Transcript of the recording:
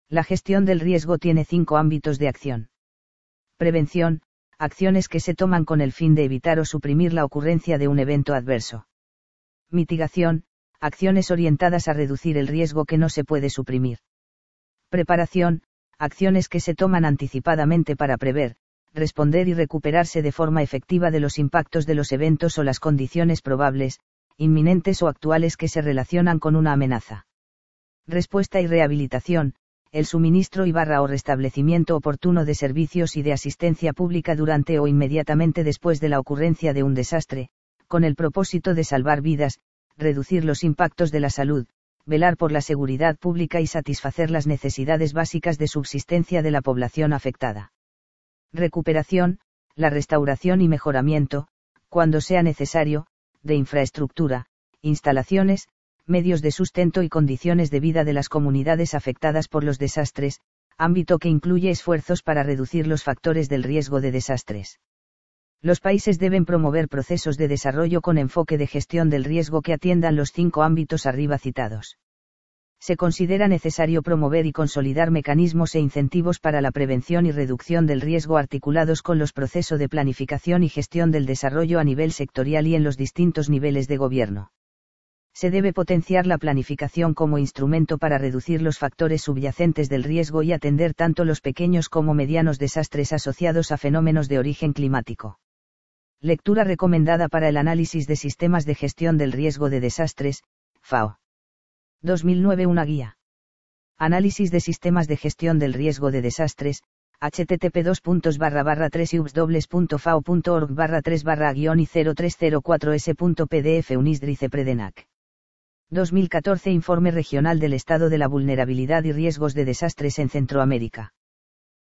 La gestión del riesgo tiene 5 ámbitos de acción. Prevención, acciones que se toman con el fin de evitar o suprimir la ocurrencia de un evento adverso. Mitigación, acciones orientadas a reducir el riesgo que no se puede suprimir. Preparación, acciones que se toman anticipadamente para prever, responder y recuperarse de forma efectiva de los impactos de los eventos o las condiciones probables, inminentes o actuales que se relacionan con una amenaza. Respuesta y rehabilitación, el suministro o restablecimiento oportuno de servicios y de asistencia pública durante o inmediatamente después de la ocurrencia de un desastre, con el propósito de salvar vidas, reducir los impactos de la salud, velar por la seguridad pública y satisfacer las necesidades básicas de subsistencia de la población afectada. Recuperación, la restauración y mejoramiento, cuando sea necesario, de infraestructura, instalaciones, medios de sustento y condiciones de vida de las comunidades afectadas por los desastres, ámbito que incluye esfuerzos para reducir los factores del riesgo de desastres. Los países deben promover procesos de desarrollo con enfoque de gestión del riesgo que atiendan los 5 ámbitos arriba citados. Se considera necesario promover y consolidar mecanismos e incentivos para la prevención y reducción del riesgo articulados con los procesos de planificación y gestión del desarrollo a nivel sectorial y en los distintos niveles de gobierno. Se debe potenciar la planificación como instrumento para reducir los factores subyacentes del riesgo y atender tanto los pequeños como medianos desastres asociados a fenómenos de origen climático. Lectura recomendada para el análisis de sistemas de gestión del riesgo de desastres, FAO. 2009 Una guía. Análisis de sistemas de gestión del riesgo de desastres, http://www.fao.org/3/-i0304s.pdf Unisdrice Predenac. 2014 Informe Regional del Estado de la Vulnerabilidad y Riesgos de Desastres en Centroamérica.